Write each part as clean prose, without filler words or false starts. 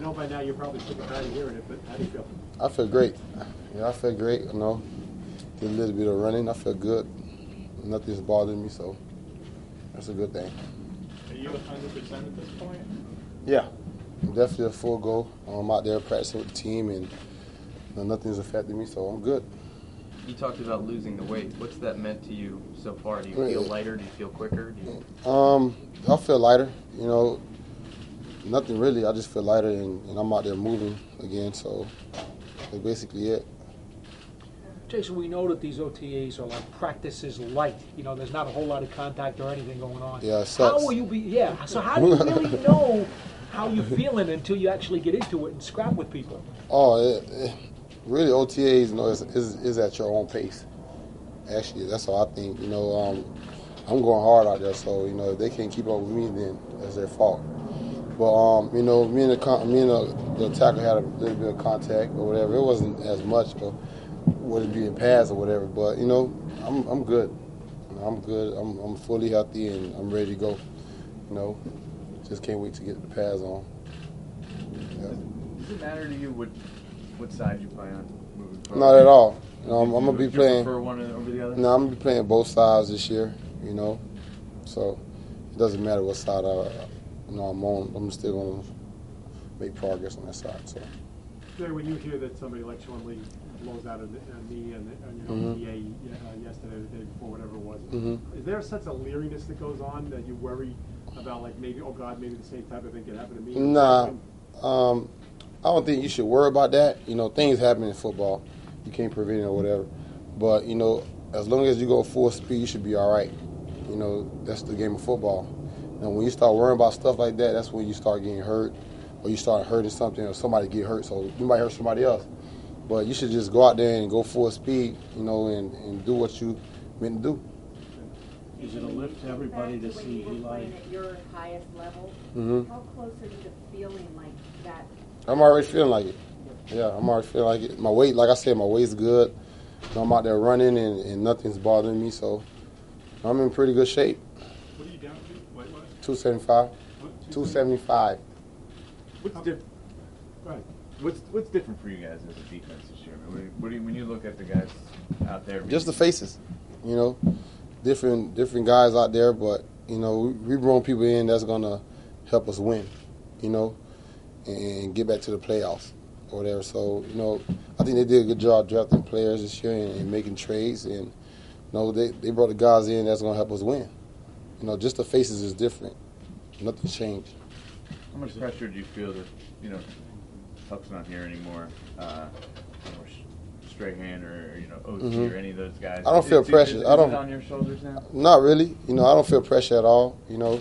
know by now you're probably sick and tired of hearing it, but how do you feel? I feel great. I feel great. Did a little bit of running. I feel good. Nothing's bothering me, so that's a good thing. Are you 100% at this point? Yeah, I'm definitely a full go. I'm out there practicing with the team, and nothing's affecting me, so I'm good. You talked about losing the weight. What's that meant to you so far? Do you feel lighter? Do you feel quicker? I feel lighter. Nothing really. I just feel lighter, and I'm out there moving again, so that's basically it. Jason, we know that these OTAs are like practices light. There's not a whole lot of contact or anything going on. Yeah, it sucks. How will you be? Yeah. So how do you really know how you're feeling until you actually get into it and scrap with people? Really, OTAs, is at your own pace. Actually, that's what I think. I'm going hard out there, so if they can't keep up with me, then that's their fault. But me and the attacker had a little bit of contact or whatever. It wasn't as much, but would it be in pads or whatever? But I'm good. I'm good. I'm fully healthy and I'm ready to go. Just can't wait to get the pads on. Yeah. Does it matter to you what side you play on moving forward? Not at all. I'm gonna be playing. Prefer one over the other? No, I'm gonna be playing both sides this year. So it doesn't matter what side I'm on. I'm still gonna make progress on that side. So. Jerry, when you hear that somebody like Sean Lee blows out a knee on PA yesterday or the day before, whatever it was, is there a sense of leeriness that goes on that you worry about, like maybe, oh God, maybe the same type of thing could happen to me? Nah, I don't think you should worry about that. Things happen in football. You can't prevent it or whatever. But, as long as you go full speed, you should be all right. That's the game of football. Now, when you start worrying about stuff like that, that's when you start getting hurt or you start hurting something or somebody get hurt. So you might hurt somebody else. But you should just go out there and go full speed, and do what you meant to do. Is it a lift to everybody to see Eli? Playing at your highest level, how close are you to feeling like that? I'm already feeling like it. Yeah, I'm already feeling like it. My weight, like I said, my weight's good. I'm out there running and nothing's bothering me, so I'm in pretty good shape. What are you down to? What? 275. 275. What's different? Right. What's different for you guys as a defense this year? What do you, when you look at the guys out there? Just the faces, different guys out there, but we bring people in that's gonna help us win, and get back to the playoffs or whatever. So I think they did a good job drafting players this year and making trades, and they brought the guys in that's gonna help us win. Just the faces is different. Nothing's changed. How much pressure do you feel that Huck's not here anymore, or Strahan or OT or any of those guys? I don't feel pressure. Is it on your shoulders now? Not really. I don't feel pressure at all.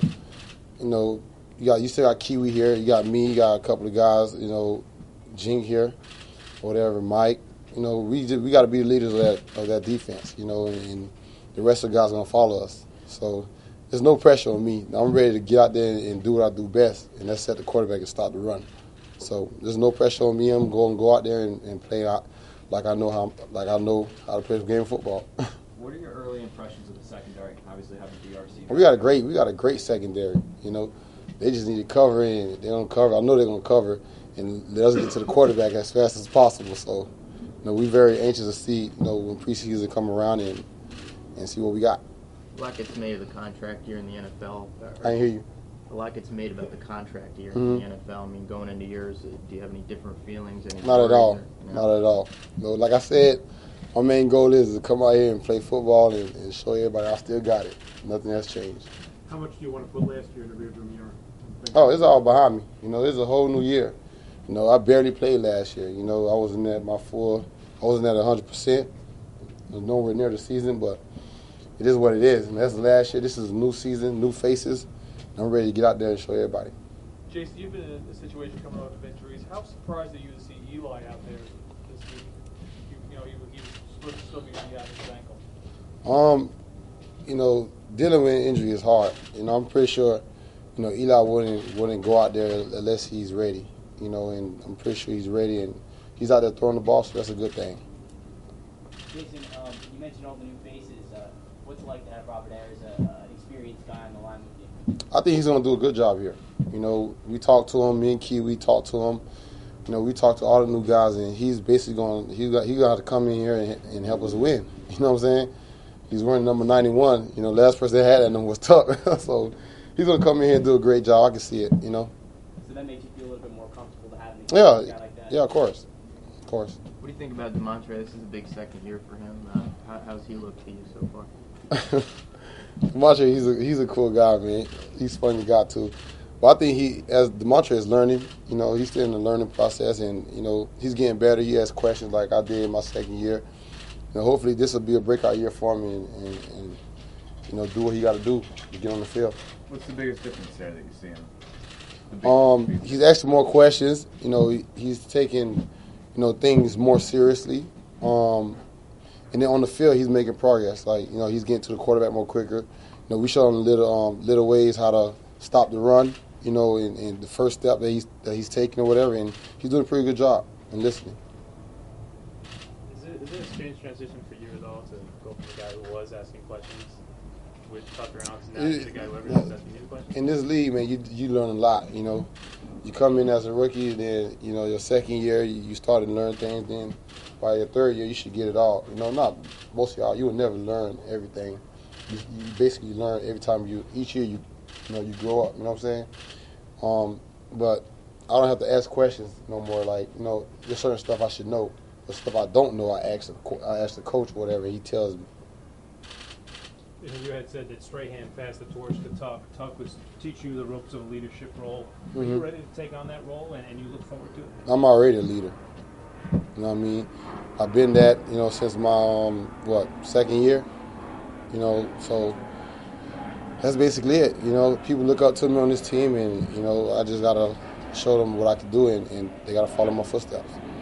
You still got Kiwi here. You got me. You got a couple of guys. Jing here, or whatever. Mike. We got to be the leaders of that defense. And the rest of the guys are gonna follow us. So there's no pressure on me. I'm ready to get out there and do what I do best, and that's set the quarterback and start the run. So there's no pressure on me. I'm going to go out there and play out like I know how to play the game of football. What are your early impressions of the secondary? Obviously having DRC. We got a great secondary. They just need to cover, and they don't cover. I know they're going to cover, and let us get to the quarterback as fast as possible. So, we're very anxious to see, when preseason come around and see what we got. A lot gets made of the contract year in the NFL. I didn't hear you. A lot gets made about the contract year in the NFL. I mean, going into yours, do you have any different feelings? Not at all. Not at all. Like I said, my main goal is to come out here and play football and show everybody I still got it. Nothing has changed. How much do you want to put last year in the rearview mirror? Oh, it's all behind me. It's a whole new year. I barely played last year. I wasn't at I wasn't at 100%. I was nowhere near the season, but it is what it is. And that's the last year. This is a new season, new faces. I'm ready to get out there and show everybody. Jason, you've been in a situation coming out of injuries. How surprised are you to see Eli out there this week? He was supposed to still be on his ankle. Dealing with an injury is hard. I'm pretty sure, Eli wouldn't go out there unless he's ready. And I'm pretty sure he's ready, and he's out there throwing the ball, so that's a good thing. Jason, you mentioned all the new faces. What's it like to have Robert Ayers, an experienced guy on the line with you? I think he's going to do a good job here. You know, we talked to him. Me and Key, we talked to him. You know, we talked to all the new guys, and he's basically he got to come in here and help us win. You know what I'm saying? He's wearing number 91. You know, last person that had that number was Tuck. So he's gonna come in here and do a great job. I can see it. You know. So that makes you feel a little bit more comfortable to have a Yeah, guy like that. yeah, of course. Of course. What do you think about Demontre? This is a big second year for him. How's he looked to you so far? Demontre, he's a cool guy, man. He's a funny guy too. But I think as Demontre is learning, you know, he's still in the learning process, and you know, he's getting better. He has questions like I did in my second year. You know, hopefully this will be a breakout year for him, and you know, do what he got to do to get on the field. What's the biggest difference there that you see him? He's asking more questions. You know, he's taking, you know, things more seriously. And then on the field, he's making progress. Like, you know, he's getting to the quarterback more quicker. You know, we showed him little ways how to stop the run. You know, in the first step that he's taking or whatever, and he's doing a pretty good job in listening. Is it a strange transition for you at all to go from the guy who was asking questions with Tucker Alex now to the guy who ever was asking you questions? In this league, man, you learn a lot. You know, you come in as a rookie, then you know your second year you start to learn things. Then by your third year, you should get it all. You know, not most of y'all, you will never learn everything. You basically learn every time each year you grow up. You know what I'm saying? But I don't have to ask questions no more. Like, you know, there's certain stuff I should know. The stuff I don't know, I ask the coach or whatever. He tells me. You had said that Strahan passed the torch to Tuck. Tuck was teach you the ropes of a leadership role. Are you ready to take on that role, and you look forward to it? I'm already a leader. You know what I mean? I've been that, you know, since my second year. You know, so that's basically it. You know, people look up to me on this team, and you know, I just gotta show them what I can do, and they gotta follow my footsteps.